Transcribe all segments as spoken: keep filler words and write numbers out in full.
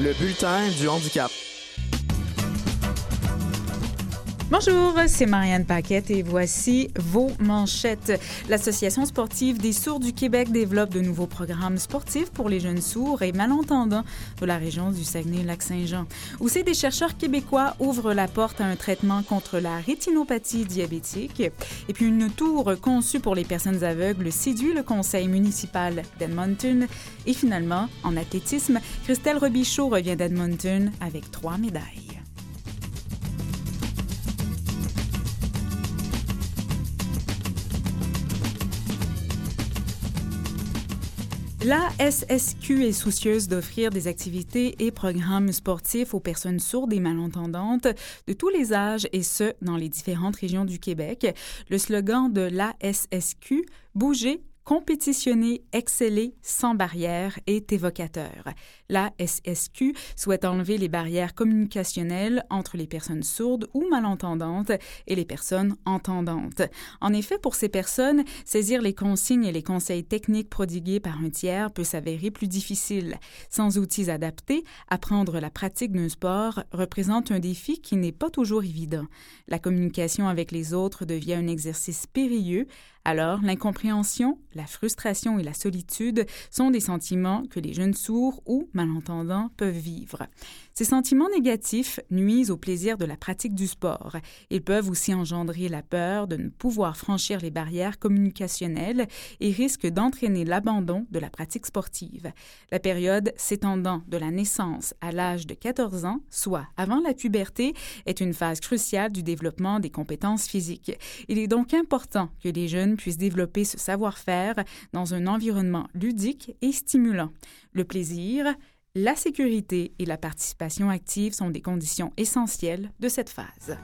Le bulletin du handicap. Bonjour, c'est Marianne Paquette et voici vos manchettes. L'Association sportive des sourds du Québec développe de nouveaux programmes sportifs pour les jeunes sourds et malentendants de la région du Saguenay-Lac-Saint-Jean. Aussi, des chercheurs québécois ouvrent la porte à un traitement contre la rétinopathie diabétique. Et puis, une tour conçue pour les personnes aveugles séduit le conseil municipal d'Edmonton. Et finalement, en athlétisme, Christelle Robichaud revient d'Edmonton avec trois médailles. La S S Q est soucieuse d'offrir des activités et programmes sportifs aux personnes sourdes et malentendantes de tous les âges et ce, dans les différentes régions du Québec. Le slogan de l'A S S Q, « Bouger, compétitionner, exceller sans barrière » est évocateur. La S S Q souhaite enlever les barrières communicationnelles entre les personnes sourdes ou malentendantes et les personnes entendantes. En effet, pour ces personnes, saisir les consignes et les conseils techniques prodigués par un tiers peut s'avérer plus difficile. Sans outils adaptés, apprendre la pratique d'un sport représente un défi qui n'est pas toujours évident. La communication avec les autres devient un exercice périlleux. Alors, l'incompréhension, la frustration et la solitude sont des sentiments que les jeunes sourds ou malentendants peuvent vivre. Ces sentiments négatifs nuisent au plaisir de la pratique du sport. Ils peuvent aussi engendrer la peur de ne pouvoir franchir les barrières communicationnelles et risquent d'entraîner l'abandon de la pratique sportive. La période s'étendant de la naissance à l'âge de quatorze ans, soit avant la puberté, est une phase cruciale du développement des compétences physiques. Il est donc important que les jeunes puissent développer ce savoir-faire dans un environnement ludique et stimulant. Le plaisir, la sécurité et la participation active sont des conditions essentielles de cette phase.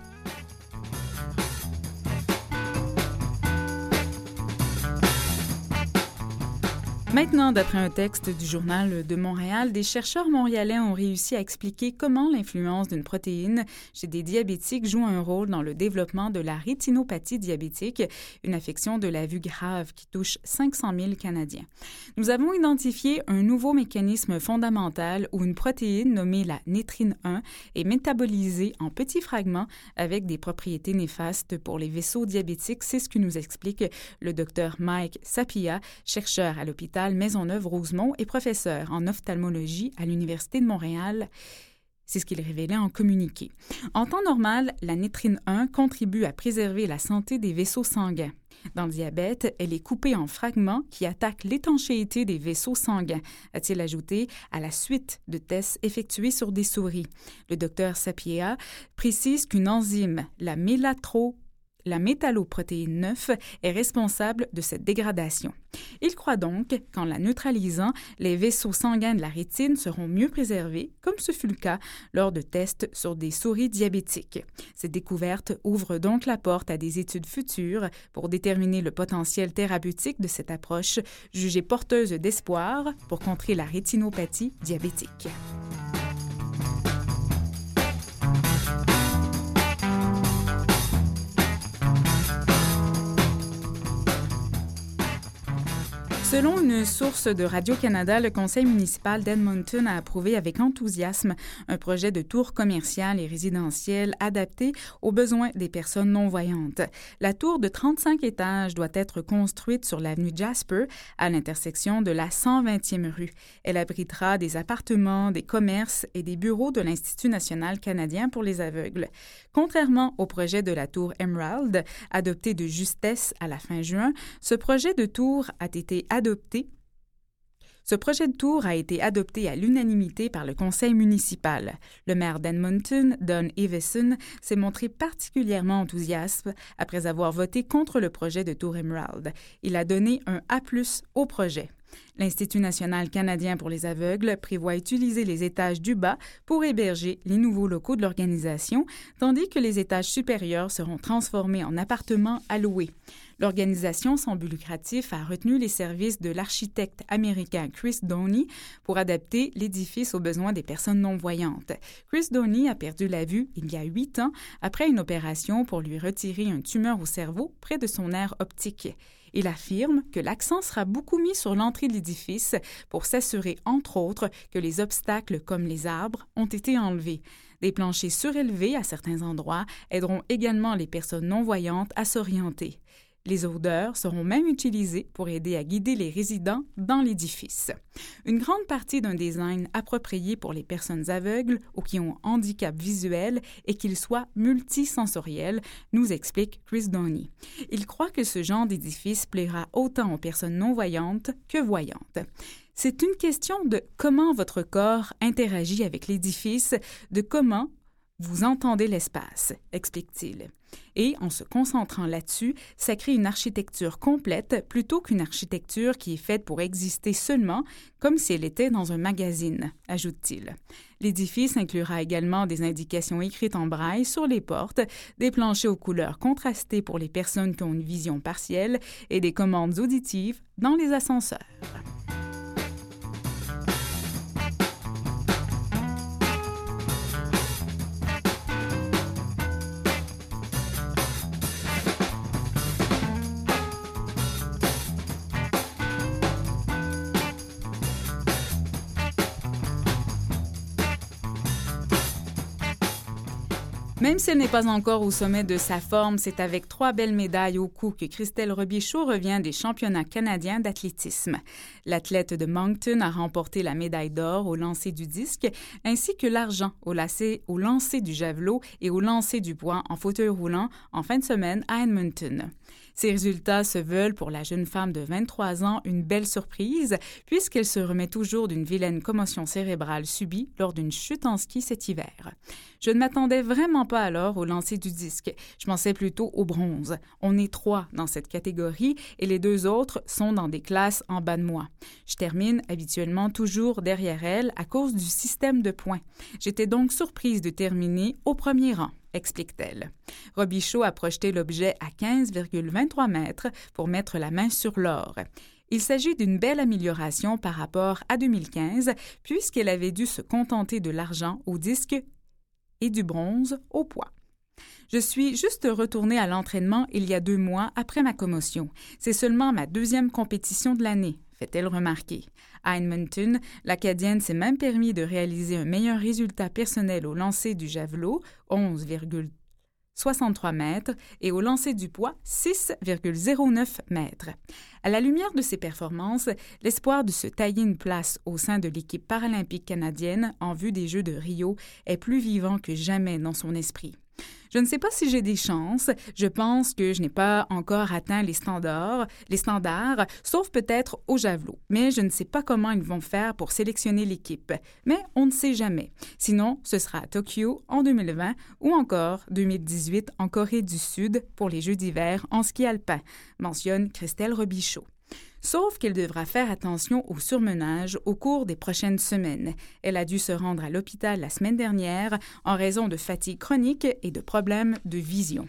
Maintenant, d'après un texte du Journal de Montréal, des chercheurs montréalais ont réussi à expliquer comment l'influence d'une protéine chez des diabétiques joue un rôle dans le développement de la rétinopathie diabétique, une affection de la vue grave qui touche cinq cent mille Canadiens. Nous avons identifié un nouveau mécanisme fondamental où une protéine nommée la nétrine un est métabolisée en petits fragments avec des propriétés néfastes pour les vaisseaux diabétiques. C'est ce que nous explique le docteur Mike Sapia, chercheur à l'hôpital Maisonneuve-Rosemont et professeur en ophtalmologie à l'Université de Montréal. C'est ce qu'il révélait en communiqué. En temps normal, la nétrine un contribue à préserver la santé des vaisseaux sanguins. Dans le diabète, elle est coupée en fragments qui attaquent l'étanchéité des vaisseaux sanguins, a-t-il ajouté à la suite de tests effectués sur des souris. Le docteur Sapia précise qu'une enzyme, la mélatro La métalloprotéine neuf est responsable de cette dégradation. Il croit donc qu'en la neutralisant, les vaisseaux sanguins de la rétine seront mieux préservés, comme ce fut le cas lors de tests sur des souris diabétiques. Cette découverte ouvre donc la porte à des études futures pour déterminer le potentiel thérapeutique de cette approche, jugée porteuse d'espoir pour contrer la rétinopathie diabétique. Selon une source de Radio-Canada, le conseil municipal d'Edmonton a approuvé avec enthousiasme un projet de tour commerciale et résidentielle adapté aux besoins des personnes non-voyantes. La tour de trente-cinq étages doit être construite sur l'avenue Jasper, à l'intersection de la cent vingtième rue. Elle abritera des appartements, des commerces et des bureaux de l'Institut national canadien pour les aveugles. Contrairement au projet de la tour Emerald, adopté de justesse à la fin juin, ce projet de tour a été adopté Ce projet de tour a été adopté à l'unanimité par le conseil municipal. Le maire d'Edmonton, Don Iveson, s'est montré particulièrement enthousiaste après avoir voté contre le projet de tour Emerald. Il a donné un A plus au projet. L'Institut national canadien pour les aveugles prévoit utiliser les étages du bas pour héberger les nouveaux locaux de l'organisation, tandis que les étages supérieurs seront transformés en appartements à louer. L'organisation sans but lucratif a retenu les services de l'architecte américain Chris Downey pour adapter l'édifice aux besoins des personnes non-voyantes. Chris Downey a perdu la vue il y a huit ans après une opération pour lui retirer une tumeur au cerveau près de son nerf optique. Il affirme que l'accent sera beaucoup mis sur l'entrée de l'édifice pour s'assurer, entre autres, que les obstacles comme les arbres ont été enlevés. Des planchers surélevés à certains endroits aideront également les personnes non-voyantes à s'orienter. Les odeurs seront même utilisées pour aider à guider les résidents dans l'édifice. Une grande partie d'un design approprié pour les personnes aveugles ou qui ont un handicap visuel est qu'il soit multisensoriel, nous explique Chris Downey. Il croit que ce genre d'édifice plaira autant aux personnes non-voyantes que voyantes. C'est une question de comment votre corps interagit avec l'édifice, de comment vous entendez l'espace, explique-t-il. Et en se concentrant là-dessus, ça crée une architecture complète plutôt qu'une architecture qui est faite pour exister seulement, comme si elle était dans un magazine, ajoute-t-il. L'édifice inclura également des indications écrites en braille sur les portes, des planchers aux couleurs contrastées pour les personnes qui ont une vision partielle et des commandes auditives dans les ascenseurs. Même si elle n'est pas encore au sommet de sa forme, c'est avec trois belles médailles au cou que Christelle Robichaud revient des championnats canadiens d'athlétisme. L'athlète de Moncton a remporté la médaille d'or au lancer du disque, ainsi que l'argent au lancer, au lancer du javelot et au lancer du poids en fauteuil roulant en fin de semaine à Edmonton. Ces résultats se veulent pour la jeune femme de vingt-trois ans une belle surprise, puisqu'elle se remet toujours d'une vilaine commotion cérébrale subie lors d'une chute en ski cet hiver. Je ne m'attendais vraiment pas alors au lancer du disque. Je pensais plutôt au bronze. On est trois dans cette catégorie et les deux autres sont dans des classes en bas de moi. Je termine habituellement toujours derrière elle à cause du système de points. J'étais donc surprise de terminer au premier rang, explique-t-elle. Robichaud a projeté l'objet à quinze virgule vingt-trois mètres pour mettre la main sur l'or. Il s'agit d'une belle amélioration par rapport à deux mille quinze, puisqu'elle avait dû se contenter de l'argent au disque et du bronze au poids. Je suis juste retournée à l'entraînement il y a deux mois après ma commotion. C'est seulement ma deuxième compétition de l'année, fait-elle remarquer. À Edmonton, l'Acadienne s'est même permis de réaliser un meilleur résultat personnel au lancer du javelot, onze virgule soixante-trois mètres, et au lancer du poids, six virgule zéro neuf mètres. À la lumière de ces performances, l'espoir de se tailler une place au sein de l'équipe paralympique canadienne en vue des Jeux de Rio est plus vivant que jamais dans son esprit. Je ne sais pas si j'ai des chances. Je pense que je n'ai pas encore atteint les standards, les standards, sauf peut-être au javelot. Mais je ne sais pas comment ils vont faire pour sélectionner l'équipe. Mais on ne sait jamais. Sinon, ce sera à Tokyo en deux mille vingt ou encore deux mille dix-huit en Corée du Sud pour les Jeux d'hiver en ski alpin, mentionne Christelle Robichaud. Sauf qu'elle devra faire attention au surmenage au cours des prochaines semaines. Elle a dû se rendre à l'hôpital la semaine dernière en raison de fatigue chronique et de problèmes de vision.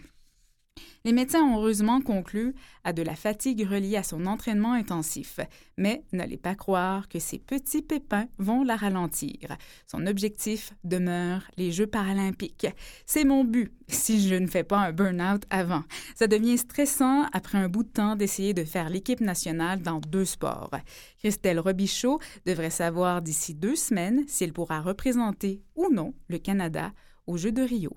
Les médecins ont heureusement conclu à de la fatigue reliée à son entraînement intensif, mais n'allez pas croire que ces petits pépins vont la ralentir. Son objectif demeure les Jeux paralympiques. C'est mon but, si je ne fais pas un burn-out avant. Ça devient stressant après un bout de temps d'essayer de faire l'équipe nationale dans deux sports. Christelle Robichaud devrait savoir d'ici deux semaines si elle pourra représenter ou non le Canada aux Jeux de Rio.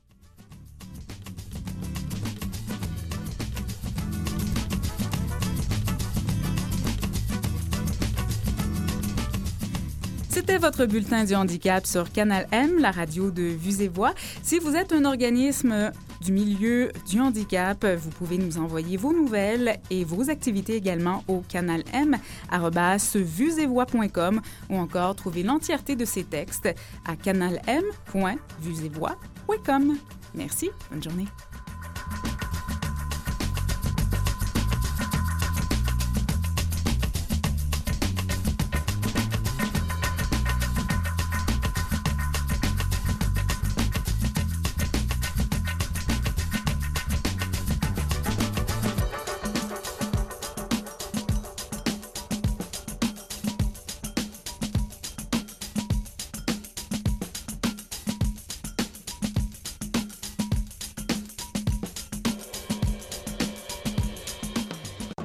C'était votre bulletin du handicap sur Canal M, la radio de Vues et Voix. Si vous êtes un organisme du milieu du handicap, vous pouvez nous envoyer vos nouvelles et vos activités également au canal m arobase vues et voix point com ou encore trouver l'entièreté de ces textes à canal m point vues et voix point com. Merci, bonne journée.